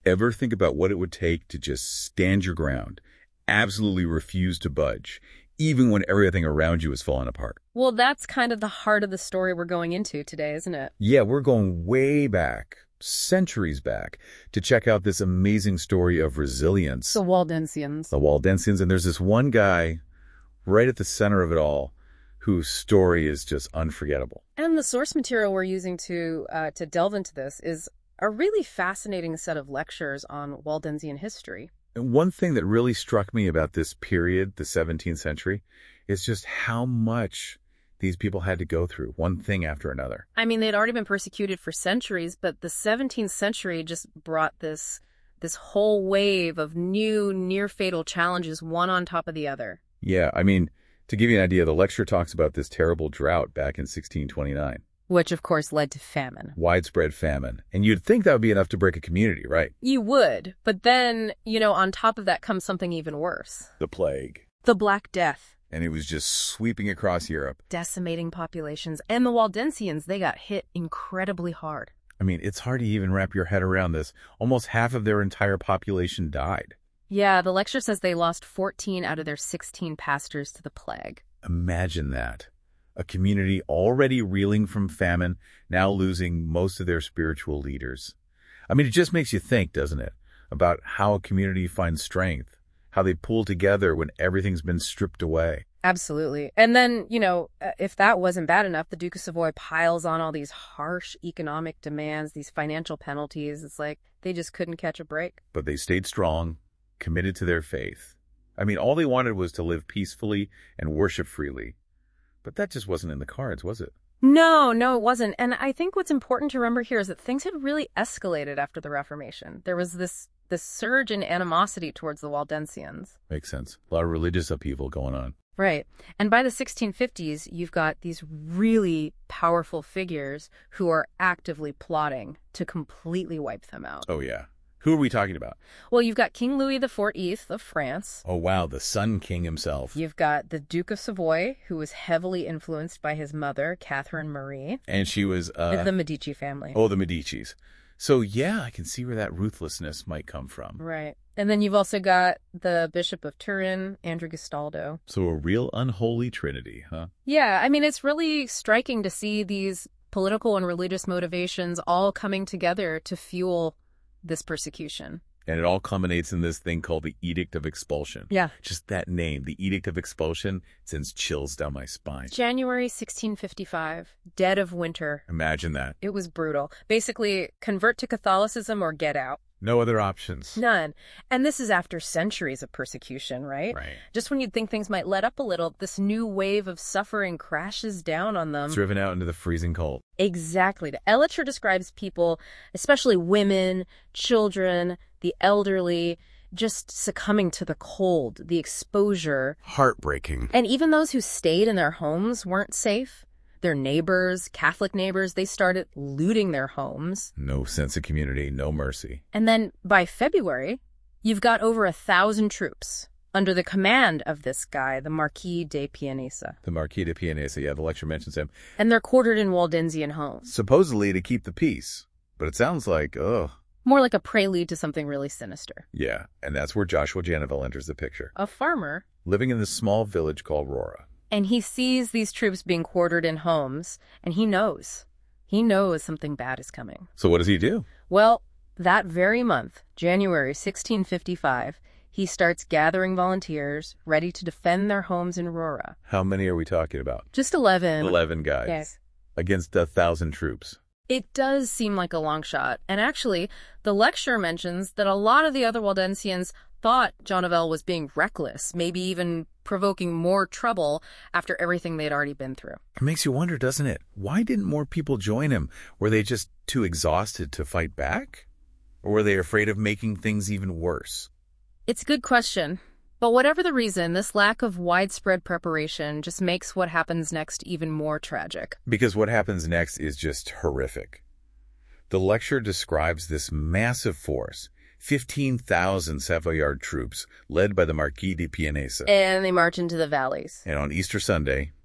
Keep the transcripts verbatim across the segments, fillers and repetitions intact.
ever think about what it would take to just stand your ground, absolutely refuse to budge, even when everything around you is falling apart? Well, that's kind of the heart of the story we're going into today, isn't it? Yeah, we're going way back, centuries back, to check out this amazing story of resilience. The Waldensians. The Waldensians. And there's this one guy right at the center of it all whose story is just unforgettable. And the source material we're using to uh, to delve into this is a really fascinating set of lectures on Waldensian history. And one thing that really struck me about this period, the seventeenth century, is just how much these people had to go through, one thing after another. I mean, they'd already been persecuted for centuries, but the seventeenth century just brought this this whole wave of new, near-fatal challenges, one on top of the other. Yeah, I mean, to give you an idea, the lecture talks about this terrible drought back in sixteen twenty-nine. Which, of course, led to famine. Widespread famine. And you'd think that would be enough to break a community, right? You would. But then, you know, on top of that comes something even worse. The plague. The Black Death. And it was just sweeping across Europe. Decimating populations. And the Waldensians, they got hit incredibly hard. I mean, it's hard to even wrap your head around this. Almost half of their entire population died. Yeah, the lecture says they lost fourteen out of their sixteen pastors to the plague. Imagine that. A community already reeling from famine, now losing most of their spiritual leaders. I mean, it just makes you think, doesn't it, about how a community finds strength, how they pull together when everything's been stripped away. Absolutely. And then, you know, if that wasn't bad enough, the Duke of Savoy piles on all these harsh economic demands, these financial penalties. It's like they just couldn't catch a break. But they stayed strong, committed to their faith. I mean, all they wanted was to live peacefully and worship freely. But that just wasn't in the cards, was it? No, no, it wasn't. And I think what's important to remember here is that things had really escalated after the Reformation. There was this this surge in animosity towards the Waldensians. Makes sense. A lot of religious upheaval going on. Right. And by the sixteen fifties, you've got these really powerful figures who are actively plotting to completely wipe them out. Oh, yeah. Who are we talking about? Well, you've got King Louis the fourteenth of France. Oh, wow, the Sun King himself. You've got the Duke of Savoy, who was heavily influenced by his mother, Catherine Marie. And she was... Uh, the Medici family. Oh, the Medicis. So, yeah, I can see where that ruthlessness might come from. Right. And then you've also got the Bishop of Turin, Andrew Gastaldo. So a real unholy trinity, huh? Yeah, I mean, it's really striking to see these political and religious motivations all coming together to fuel this persecution. And it all culminates in this thing called the Edict of Expulsion. Yeah. Just that name, the Edict of Expulsion, sends chills down my spine. January sixteen fifty-five, dead of winter. Imagine that. It was brutal. Basically, convert to Catholicism or get out. No other options. None. And this is after centuries of persecution, right? Right. Just when you'd think things might let up a little, this new wave of suffering crashes down on them. Driven out into the freezing cold. Exactly. Elitcher describes people, especially women, children, the elderly, just succumbing to the cold, the exposure. Heartbreaking. And even those who stayed in their homes weren't safe. Their neighbors, Catholic neighbors, they started looting their homes. No sense of community, no mercy. And then by February, you've got over a thousand troops under the command of this guy, the Marquis de Pianesa. The Marquis de Pianesa, yeah, the lecture mentions him. And they're quartered in Waldensian homes. Supposedly to keep the peace. But it sounds like, ugh. More like a prelude to something really sinister. Yeah, and that's where Joshua Janeville enters the picture. A farmer. Living in this small village called Rora. And he sees these troops being quartered in homes, and he knows. He knows something bad is coming. So what does he do? Well, that very month, January sixteen fifty-five, he starts gathering volunteers ready to defend their homes in Rora. How many are we talking about? Just eleven. Eleven guys. Yes. Against a thousand troops. It does seem like a long shot. And actually, the lecture mentions that a lot of the other Waldensians thought Janeville was being reckless, maybe even provoking more trouble after everything they'd already been through. It makes you wonder, doesn't it? Why didn't more people join him? Were they just too exhausted to fight back? Or were they afraid of making things even worse? It's a good question. But whatever the reason, this lack of widespread preparation just makes what happens next even more tragic. Because what happens next is just horrific. The lecture describes this massive force, fifteen thousand Savoyard troops led by the Marquis de Pianesa. And they march into the valleys. And on Easter Sunday,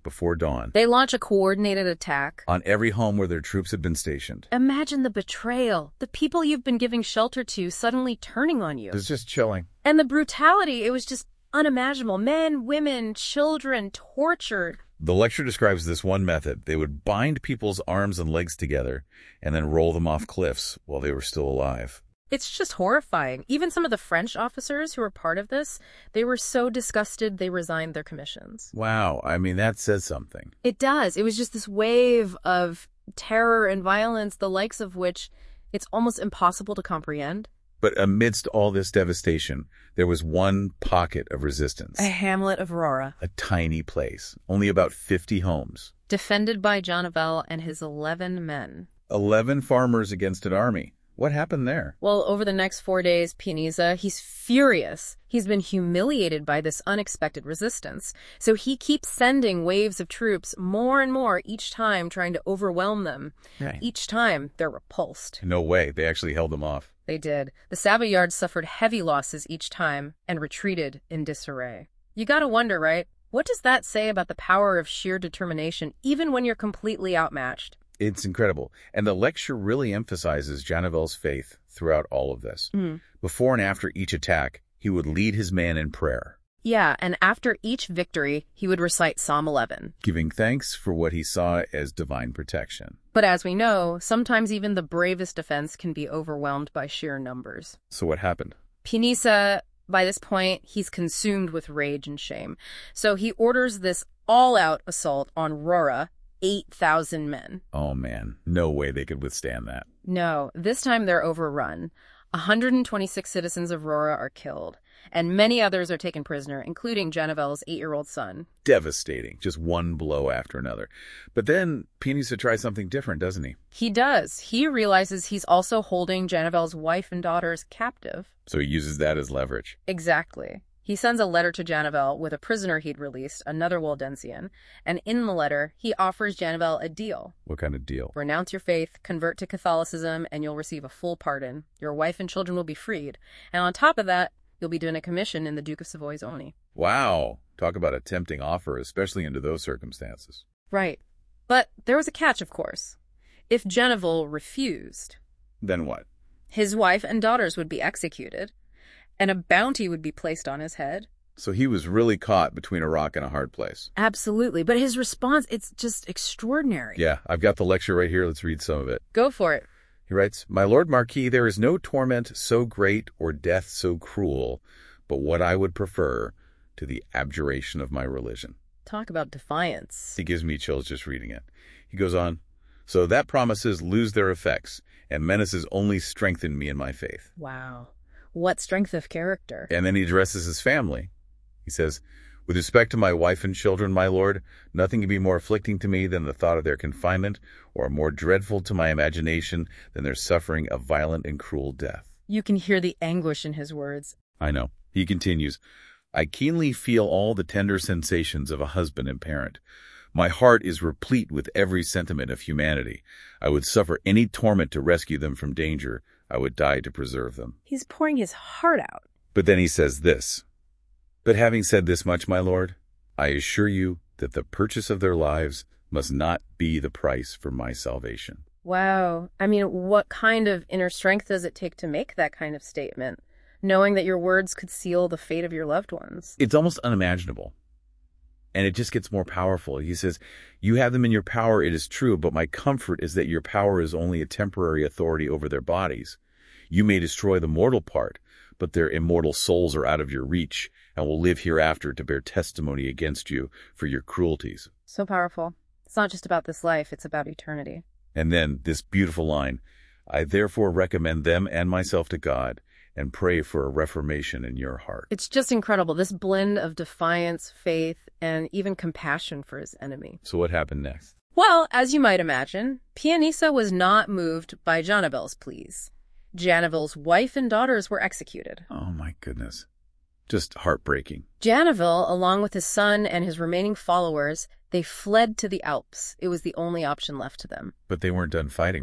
before dawn, They launch a coordinated attack on every home where their troops had been stationed. Imagine the betrayal, the people you've been giving shelter to suddenly turning on you. It's just chilling. And the brutality, it was just unimaginable. Men, women, children, tortured. The lecture describes this one method. They would bind people's arms and legs together and then roll them off cliffs while they were still alive. It's just horrifying. Even some of the French officers who were part of this, they were so disgusted they resigned their commissions. Wow, I mean, that says something. It does. It was just this wave of terror and violence, the likes of which it's almost impossible to comprehend. But amidst all this devastation, there was one pocket of resistance. A hamlet of Aurora. A tiny place, only about fifty homes. Defended by Jonavel and his eleven men. Eleven farmers against an army. What happened there? Well, over the next four days, Pianisa, he's furious. He's been humiliated by this unexpected resistance. So he keeps sending waves of troops more and more each time, trying to overwhelm them. Right. Each time, they're repulsed. No way. They actually held them off. They did. The Savoyards suffered heavy losses each time and retreated in disarray. You gotta wonder, right? What does that say about the power of sheer determination, even when you're completely outmatched? It's incredible. And the lecture really emphasizes Jonavel's faith throughout all of this. Mm. Before and after each attack, he would lead his men in prayer, Yeah, and after each victory, he would recite Psalm eleven. giving thanks for what he saw as divine protection. But as we know, sometimes even the bravest defense can be overwhelmed by sheer numbers. So what happened? Pianisa, by this point, he's consumed with rage and shame. So he orders this all-out assault on Rora, eight thousand men. Oh, man. No way they could withstand that. No, this time they're overrun. one hundred twenty-six citizens of Rora are killed, and many others are taken prisoner, including Jonavel's eight-year-old son. Devastating. Just one blow after another. But then Pianisa tries something different, doesn't he? He does. He realizes he's also holding Jonavel's wife and daughters captive. So he uses that as leverage. Exactly. He sends a letter to Jonavel with a prisoner he'd released, another Waldensian, and in the letter, he offers Jonavel a deal. What kind of deal? Renounce your faith, convert to Catholicism, and you'll receive a full pardon. Your wife and children will be freed. And on top of that, you'll be doing a commission in the Duke of Savoy's Oni. Wow. Talk about a tempting offer, especially under those circumstances. Right. But there was a catch, of course. If Jonavel refused, Then what? his wife and daughters would be executed, and a bounty would be placed on his head. So he was really caught between a rock and a hard place. Absolutely. But his response, it's just extraordinary. Yeah, I've got the lecture right here. Let's read some of it. Go for it. He writes, My Lord Marquis, there is no torment so great or death so cruel, but what I would prefer to the abjuration of my religion. Talk about defiance. It gives me chills just reading it. He goes on, So that promises lose their effects, and menaces only strengthen me in my faith. Wow. What strength of character. And then he addresses his family. He says, With respect to my wife and children, my lord, nothing can be more afflicting to me than the thought of their confinement, or more dreadful to my imagination than their suffering a violent and cruel death. You can hear the anguish in his words. I know. He continues, I keenly feel all the tender sensations of a husband and parent. My heart is replete with every sentiment of humanity. I would suffer any torment to rescue them from danger. I would die to preserve them. He's pouring his heart out. But then he says this, But having said this much, my lord, I assure you that the purchase of their lives must not be the price for my salvation. Wow. I mean, what kind of inner strength does it take to make that kind of statement, knowing that your words could seal the fate of your loved ones? It's almost unimaginable. And it just gets more powerful. He says, You have them in your power, it is true, but my comfort is that your power is only a temporary authority over their bodies. You may destroy the mortal part, but their immortal souls are out of your reach and will live hereafter to bear testimony against you for your cruelties. So powerful. It's not just about this life, it's about eternity. And then this beautiful line, I therefore recommend them and myself to God and pray for a reformation in your heart. It's just incredible, this blend of defiance, faith, and even compassion for his enemy. So what happened next? Well, as you might imagine, Pianisa was not moved by Jonavel's pleas. Jonavel's wife and daughters were executed. Oh my goodness. Just heartbreaking. Jonavel, along with his son and his remaining followers, they fled to the Alps. It was the only option left to them. But they weren't done fighting, were they?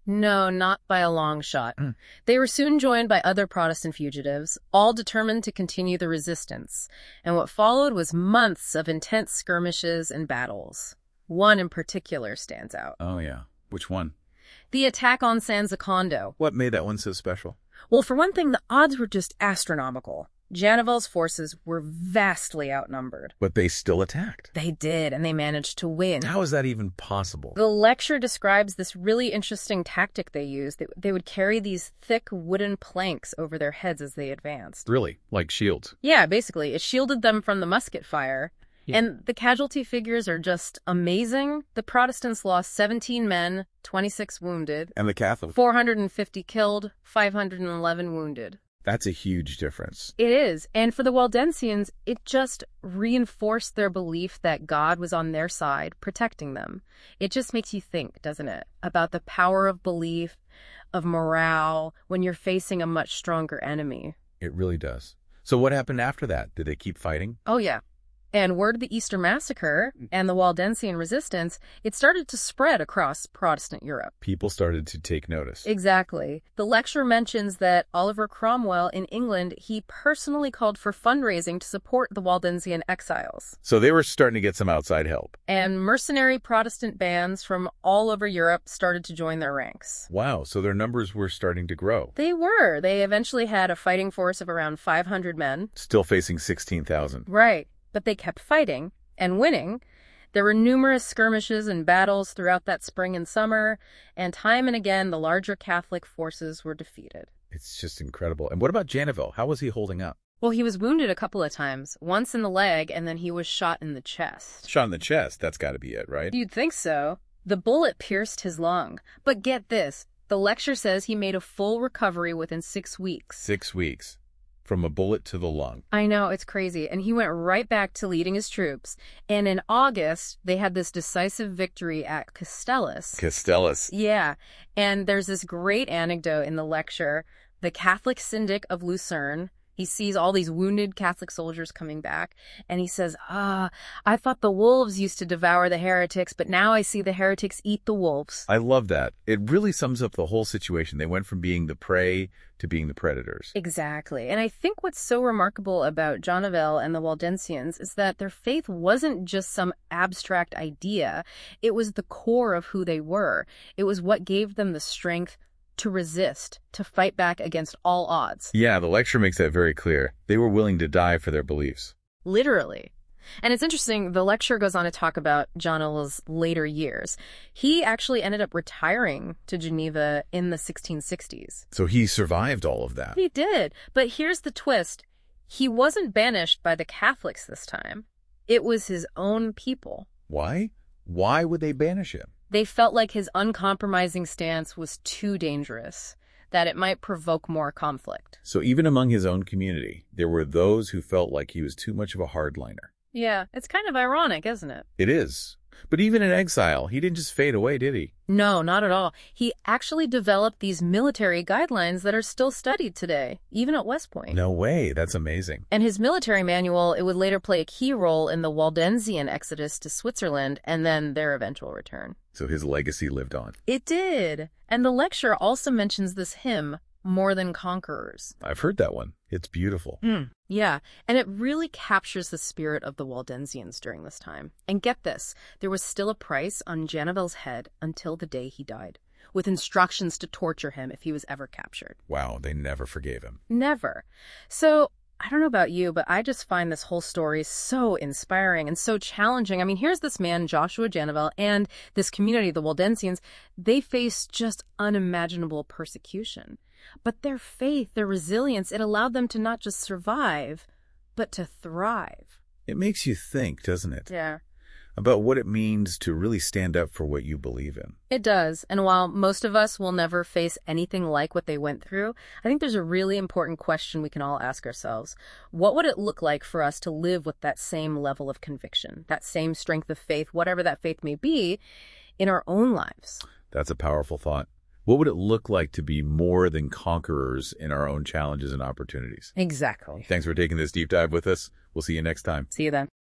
No, not by a long shot. Mm. They were soon joined by other Protestant fugitives, all determined to continue the resistance. And what followed was months of intense skirmishes and battles. One in particular stands out. Oh, yeah. Which one? The attack on San Zacondo. What made that one so special? Well, for one thing, the odds were just astronomical. Janivel's forces were vastly outnumbered. But they still attacked. They did, and they managed to win. How is that even possible? The lecture describes this really interesting tactic they used. They, they would carry these thick wooden planks over their heads as they advanced. Really? Like shields? Yeah, basically. It shielded them from the musket fire. Yeah. And the casualty figures are just amazing. The Protestants lost seventeen men, twenty-six wounded. And the Catholics? four hundred fifty killed, five hundred eleven wounded. That's a huge difference. It is. And for the Waldensians, it just reinforced their belief that God was on their side, protecting them. It just makes you think, doesn't it, about the power of belief, of morale, when you're facing a much stronger enemy. It really does. So what happened after that? Did they keep fighting? Oh, yeah. And word of the Easter Massacre and the Waldensian resistance, it started to spread across Protestant Europe. People started to take notice. Exactly. The lecture mentions that Oliver Cromwell in England, he personally called for fundraising to support the Waldensian exiles. So they were starting to get some outside help. And mercenary Protestant bands from all over Europe started to join their ranks. Wow, so their numbers were starting to grow. They were. They eventually had a fighting force of around five hundred men. Still facing sixteen thousand. Right. But they kept fighting and winning. There were numerous skirmishes and battles throughout that spring and summer, and time and again the larger Catholic forces were defeated. It's just incredible. And what about Janivel? How was he holding up? Well, he was wounded a couple of times, once in the leg, and then he was shot in the chest. Shot in the chest, that's got to be it, right? You'd think so. The bullet pierced his lung. But get this, the lecture says he made a full recovery within six weeks. Six weeks. From a bullet to the lung. I know, it's crazy. And he went right back to leading his troops. And in August, they had this decisive victory at Castellus. Castellus. Yeah. And there's this great anecdote in the lecture. The Catholic syndic of Lucerne, he sees all these wounded Catholic soldiers coming back, and he says, ah, I thought the wolves used to devour the heretics, but now I see the heretics eat the wolves. I love that. It really sums up the whole situation. They went from being the prey to being the predators. Exactly. And I think what's so remarkable about Janivel and the Waldensians is that their faith wasn't just some abstract idea. It was the core of who they were. It was what gave them the strength to resist, to fight back against all odds. Yeah, the lecture makes that very clear. They were willing to die for their beliefs. Literally. And it's interesting, the lecture goes on to talk about Janivel's later years. He actually ended up retiring to Geneva in the sixteen sixties. So he survived all of that. He did. But here's the twist. He wasn't banished by the Catholics this time. It was his own people. Why? Why would they banish him? They felt like his uncompromising stance was too dangerous, that it might provoke more conflict. So even among his own community, there were those who felt like he was too much of a hardliner. Yeah, it's kind of ironic, isn't it? It is. But even in exile, he didn't just fade away, did he? No, not at all. He actually developed these military guidelines that are still studied today, even at West Point. No way. That's amazing. And his military manual, it would later play a key role in the Waldensian exodus to Switzerland and then their eventual return. So his legacy lived on. It did. And the lecture also mentions this hymn, More Than Conquerors. I've heard that one. It's beautiful. Mm, yeah, and it really captures the spirit of the Waldensians during this time. And get this, there was still a price on Janivel's head until the day he died, with instructions to torture him if he was ever captured. Wow, they never forgave him. Never. So, I don't know about you, but I just find this whole story so inspiring and so challenging. I mean, here's this man, Joshua Janivel, and this community, the Waldensians, they faced just unimaginable persecution. But their faith, their resilience, it allowed them to not just survive, but to thrive. It makes you think, doesn't it? Yeah. About what it means to really stand up for what you believe in. It does. And while most of us will never face anything like what they went through, I think there's a really important question we can all ask ourselves. What would it look like for us to live with that same level of conviction, that same strength of faith, whatever that faith may be, in our own lives? That's a powerful thought. What would it look like to be more than conquerors in our own challenges and opportunities? Exactly. Thanks for taking this deep dive with us. We'll see you next time. See you then.